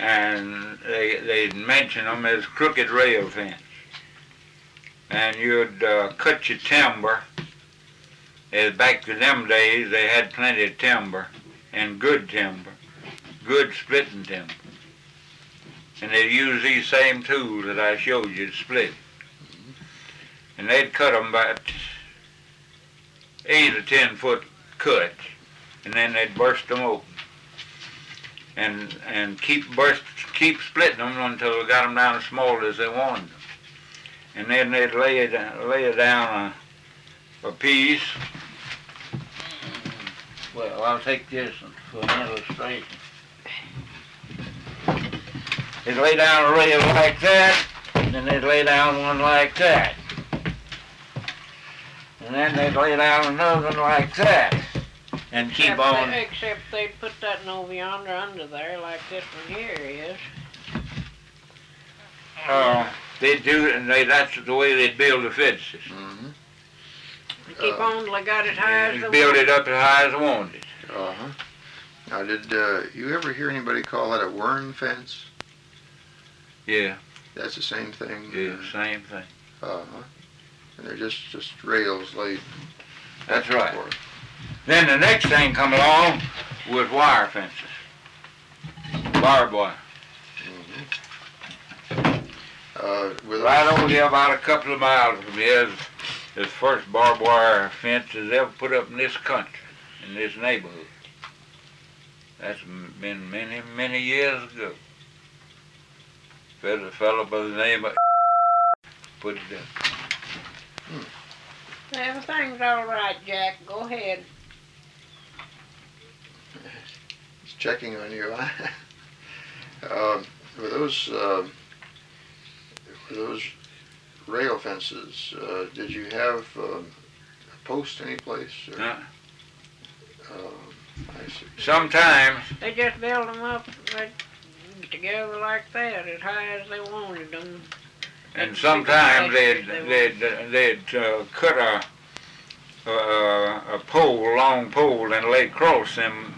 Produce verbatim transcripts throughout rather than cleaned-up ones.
and they they'd mention them as crooked rail fence. And you'd uh, cut your timber. As back to them days, they had plenty of timber, and good timber, good splitting timber. And they'd use these same tools that I showed you to split it. And they'd cut them about eight or ten foot cuts, and then they'd burst them open. And and keep burst, keep splitting them until they got them down as small as they wanted them. And then they'd lay it lay it down a, a piece. Well, I'll take this for an illustration. They'd lay down a rail like that, and then they'd lay down one like that. And then they'd lay down another one like that. And keep except on. They, except they'd put that over yonder under there like this one here is. Uh, they'd do it, and they, that's the way they'd build the fences. Mm-hmm. They keep Uh, on till they got it high as They'd they build want. it up as high as they wanted it. Uh-huh. Now, did uh, you ever hear anybody call that a worm fence? Yeah, That's the same thing? yeah, same thing. Uh-huh. And they're just, just rails laid. That's back and right. forth. Then the next thing come along was wire fences, barbed wire. Mm-hmm. Uh, with Right over there, about a couple of miles from here, is the first barbed wire fences ever put up in this country, in this neighborhood. That's been many, many years ago. Fellow, fellow by the name of put it up. Everything's all right, Jack. Go ahead. Just checking on you. um, were those uh, were those rail fences? Uh, did you have um, a post any place? Or, Uh, um, I see. sometimes, They just build them up right together like that, as high as they wanted them. and sometimes they'd they'd they'd uh, cut a, a a pole, long pole, and lay across them.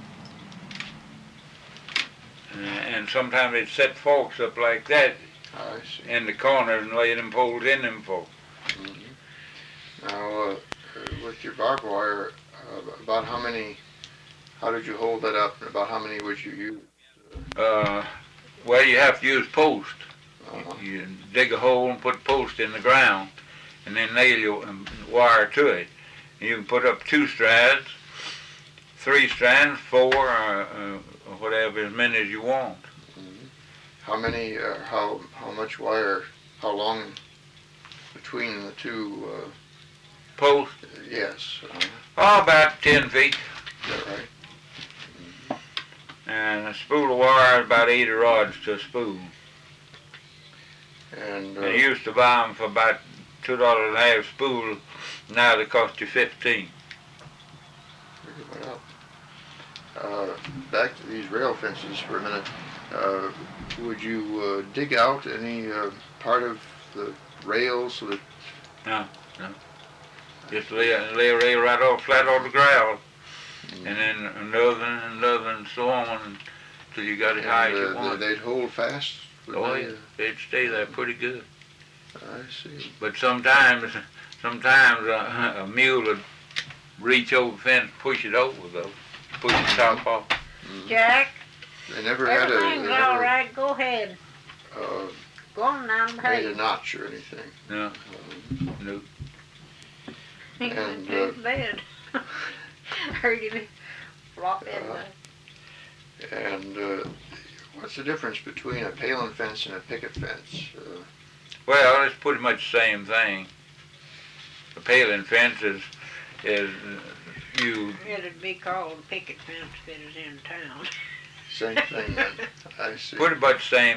And sometimes they'd set forks up like that I see. in the corners and lay them poles in them forks. Mm-hmm. Now, uh, with your barbed wire, uh, about how many? How did you hold that up? And about how many would you use? Uh, well, you have to use post. Uh-huh. You dig a hole and put post in the ground, and then nail your um, wire to it. You can put up two strands, three strands, four, uh, uh, or whatever, as many as you want. Mm-hmm. How many? Uh, how how much wire? How long between the two? Uh, Post, yes. Uh, oh, about ten feet, is that right? and a spool of wire is about eighty rods to a spool. And uh, They used to buy them for about two dollars a half spool. Now they cost you fifteen. it went up. Uh, back to these rail fences for a minute. Uh, would you uh, dig out any uh, part of the rail so that? No, no. Just lay, lay a rail right off, flat on the ground, Mm, and then another and another and so on until you got it high as and, you uh, want. they'd hold fast. would Oh, they? yeah, they'd stay there pretty good. I see. But sometimes, sometimes a, a mule would reach over the fence, push it over though, push the top off. Mm. Jack, They never had a. everything's They all never, right. Go ahead. uh, Go on now and made pay. a notch or anything. No, Um, no. He went and, to uh, his bed. Heard him flop in Uh, there. And uh, what's the difference between a paling fence and a picket fence? Uh, Well, it's pretty much the same thing. The paling fence is, is you It'd be called picket fence if it was in town. same thing then. I see. pretty much the same